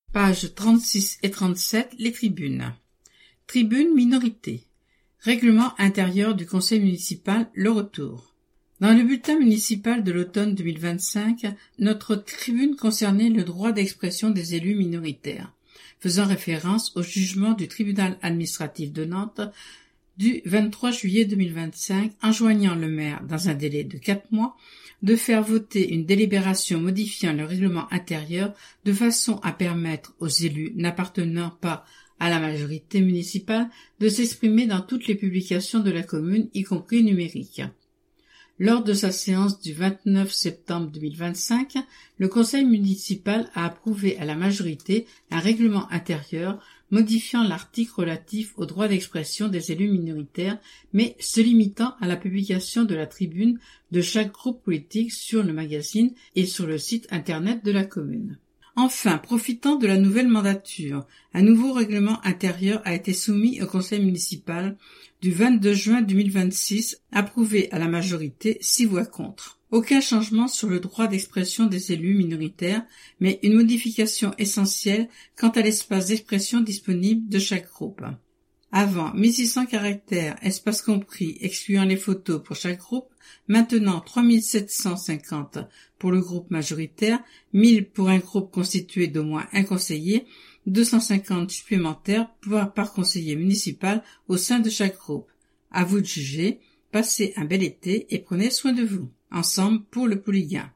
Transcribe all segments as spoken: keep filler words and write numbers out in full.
Pages trente-six et trente-sept, les tribunes. Tribune minorité. Règlement intérieur du conseil municipal, le retour. Dans le bulletin municipal de l'automne deux mille vingt-cinq, notre tribune concernait le droit d'expression des élus minoritaires, faisant référence au jugement du tribunal administratif de Nantes du vingt-trois juillet deux mille vingt-cinq, enjoignant le maire, dans un délai de quatre mois, de faire voter une délibération modifiant le règlement intérieur de façon à permettre aux élus n'appartenant pas à la majorité municipale de s'exprimer dans toutes les publications de la commune, y compris numériques. Lors de sa séance du vingt-neuf septembre deux mille vingt-cinq, le conseil municipal a approuvé à la majorité un règlement intérieur modifiant l'article relatif au droit d'expression des élus minoritaires, mais se limitant à la publication de la tribune de chaque groupe politique sur le magazine et sur le site internet de la commune. Enfin, profitant de la nouvelle mandature, un nouveau règlement intérieur a été soumis au conseil municipal du vingt-deux juin deux mille vingt-six, approuvé à la majorité, six voix contre. Aucun changement sur le droit d'expression des élus minoritaires, mais une modification essentielle quant à l'espace d'expression disponible de chaque groupe. Avant, mille six cents caractères, espace compris, excluant les photos pour chaque groupe, maintenant trois mille sept cent cinquante pour le groupe majoritaire, mille pour un groupe constitué d'au moins un conseiller, deux cent cinquante supplémentaires par, par conseiller municipal au sein de chaque groupe. À vous de juger, passez un bel été et prenez soin de vous. Ensemble pour le Pouliguen.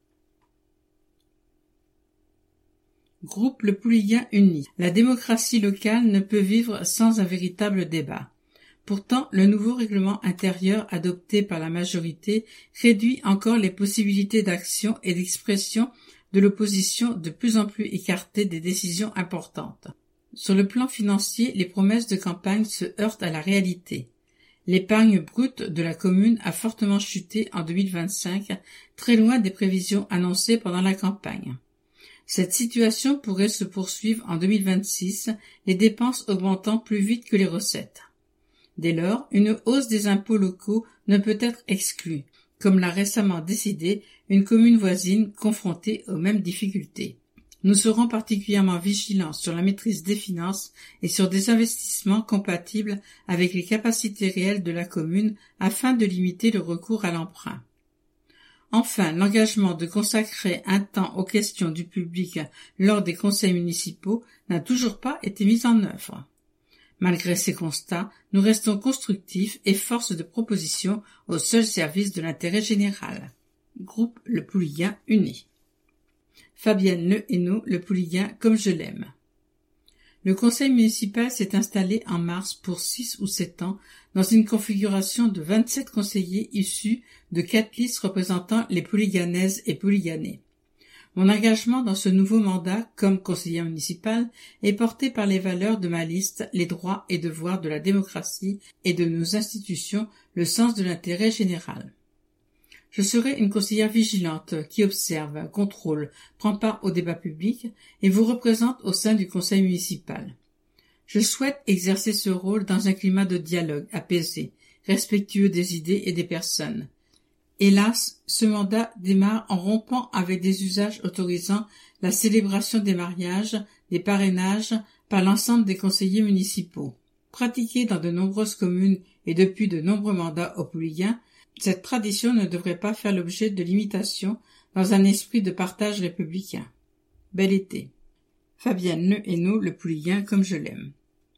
Groupe Le Pouliguen uni. La démocratie locale ne peut vivre sans un véritable débat. Pourtant, le nouveau règlement intérieur adopté par la majorité réduit encore les possibilités d'action et d'expression de l'opposition de plus en plus écartée des décisions importantes. Sur le plan financier, les promesses de campagne se heurtent à la réalité. L'épargne brute de la commune a fortement chuté en deux mille vingt-cinq, très loin des prévisions annoncées pendant la campagne. Cette situation pourrait se poursuivre en deux mille vingt-six, les dépenses augmentant plus vite que les recettes. Dès lors, une hausse des impôts locaux ne peut être exclue, comme l'a récemment décidé une commune voisine confrontée aux mêmes difficultés. Nous serons particulièrement vigilants sur la maîtrise des finances et sur des investissements compatibles avec les capacités réelles de la commune afin de limiter le recours à l'emprunt. Enfin, l'engagement de consacrer un temps aux questions du public lors des conseils municipaux n'a toujours pas été mis en œuvre. Malgré ces constats, nous restons constructifs et force de proposition au seul service de l'intérêt général. Groupe Le Pouliguen uni. Fabienne Le Hainaut, Le Pouliguen comme je l'aime. Le conseil municipal s'est installé en mars pour six ou sept ans dans une configuration de vingt-sept conseillers issus de quatre listes représentant les Pouliganaises et Pouliganais. Mon engagement dans ce nouveau mandat comme conseiller municipal est porté par les valeurs de ma liste, les droits et devoirs de la démocratie et de nos institutions, le sens de l'intérêt général. Je serai une conseillère vigilante qui observe, contrôle, prend part au débat public et vous représente au sein du conseil municipal. Je souhaite exercer ce rôle dans un climat de dialogue apaisé, respectueux des idées et des personnes. Hélas, ce mandat démarre en rompant avec des usages autorisant la célébration des mariages, des parrainages par l'ensemble des conseillers municipaux. Pratiqué dans de nombreuses communes et depuis de nombreux mandats au Pouliguen, cette tradition ne devrait pas faire l'objet de limitations dans un esprit de partage républicain. Bel été. Fabienne Le Hainaut, Le Pouliguen comme je l'aime.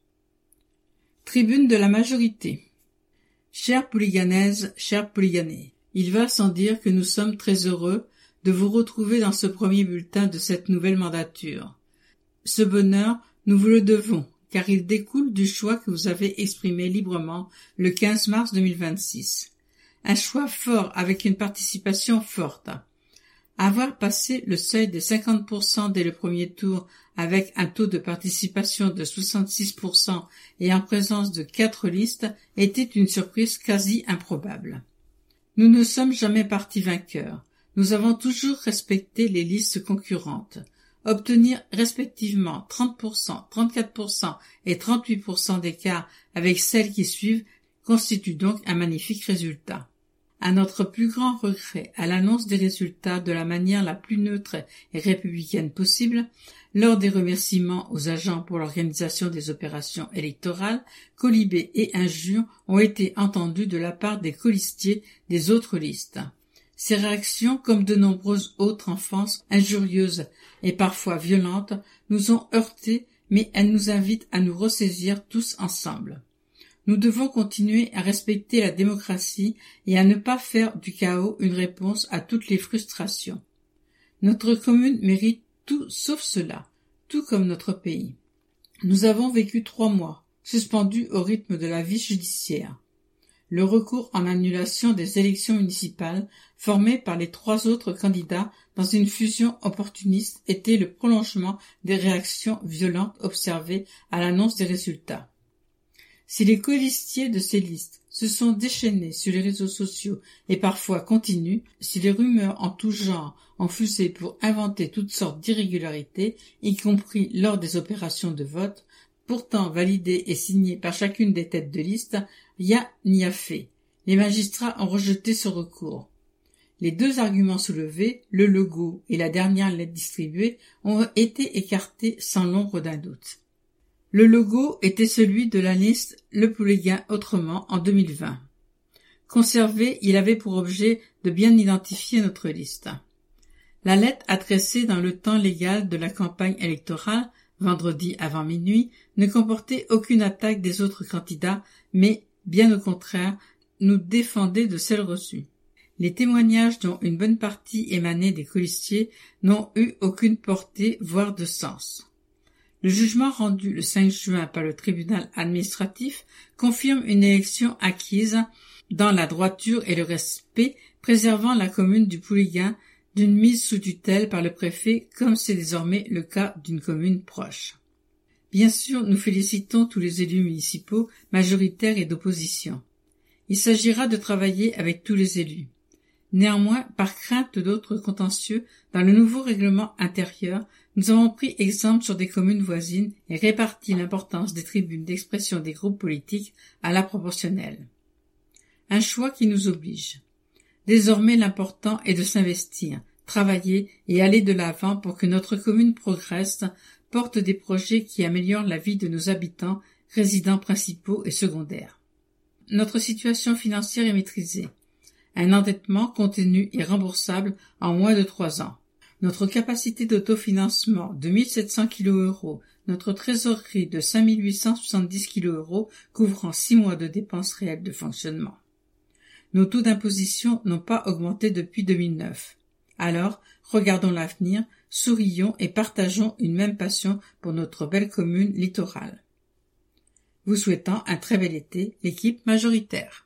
Tribune de la majorité. Chères Pouliganaises, chers Pouliganais, il va sans dire que nous sommes très heureux de vous retrouver dans ce premier bulletin de cette nouvelle mandature. Ce bonheur, nous vous le devons, car il découle du choix que vous avez exprimé librement le quinze mars deux mille vingt-six. Un choix fort avec une participation forte. Avoir passé le seuil des cinquante pour cent dès le premier tour avec un taux de participation de soixante-six pour cent et en présence de quatre listes était une surprise quasi improbable. Nous ne sommes jamais partis vainqueurs. Nous avons toujours respecté les listes concurrentes. Obtenir respectivement trente pour cent, trente-quatre pour cent et trente-huit pour cent d'écart avec celles qui suivent constitue donc un magnifique résultat. À notre plus grand regret, à l'annonce des résultats de la manière la plus neutre et républicaine possible, lors des remerciements aux agents pour l'organisation des opérations électorales, colibés et injures ont été entendus de la part des colistiers des autres listes. Ces réactions, comme de nombreuses autres enfances injurieuses et parfois violentes, nous ont heurtés, mais elles nous invitent à nous ressaisir tous ensemble. Nous devons continuer à respecter la démocratie et à ne pas faire du chaos une réponse à toutes les frustrations. Notre commune mérite tout sauf cela, tout comme notre pays. Nous avons vécu trois mois, suspendus au rythme de la vie judiciaire. Le recours en annulation des élections municipales formé par les trois autres candidats dans une fusion opportuniste était le prolongement des réactions violentes observées à l'annonce des résultats. Si les colistiers de ces listes se sont déchaînés sur les réseaux sociaux et parfois continuent, si les rumeurs en tout genre ont fusé pour inventer toutes sortes d'irrégularités, y compris lors des opérations de vote, pourtant validées et signées par chacune des têtes de liste, rien n'y a fait. Les magistrats ont rejeté ce recours. Les deux arguments soulevés, le logo et la dernière lettre distribuée, ont été écartés sans l'ombre d'un doute. Le logo était celui de la liste Le Pouliguen Autrement en deux mille vingt. Conservé, il avait pour objet de bien identifier notre liste. La lettre adressée dans le temps légal de la campagne électorale, vendredi avant minuit, ne comportait aucune attaque des autres candidats, mais, bien au contraire, nous défendait de celles reçues. Les témoignages dont une bonne partie émanaient des colistiers n'ont eu aucune portée, voire de sens. Le jugement rendu le cinq juin par le tribunal administratif confirme une élection acquise dans la droiture et le respect, préservant la commune du Pouliguen d'une mise sous tutelle par le préfet, comme c'est désormais le cas d'une commune proche. Bien sûr, nous félicitons tous les élus municipaux, majoritaires et d'opposition. Il s'agira de travailler avec tous les élus. Néanmoins, par crainte d'autres contentieux, dans le nouveau règlement intérieur, nous avons pris exemple sur des communes voisines et réparti l'importance des tribunes d'expression des groupes politiques à la proportionnelle. Un choix qui nous oblige. Désormais, l'important est de s'investir, travailler et aller de l'avant pour que notre commune progresse, porte des projets qui améliorent la vie de nos habitants, résidents principaux et secondaires. Notre situation financière est maîtrisée. Un endettement contenu et remboursable en moins de trois ans. Notre capacité d'autofinancement de mille sept cents kilos euros, notre trésorerie de cinq mille huit cent soixante-dix kilos euros couvrant six mois de dépenses réelles de fonctionnement. Nos taux d'imposition n'ont pas augmenté depuis deux mille neuf. Alors, regardons l'avenir, sourions et partageons une même passion pour notre belle commune littorale. Vous souhaitant un très bel été, l'équipe majoritaire.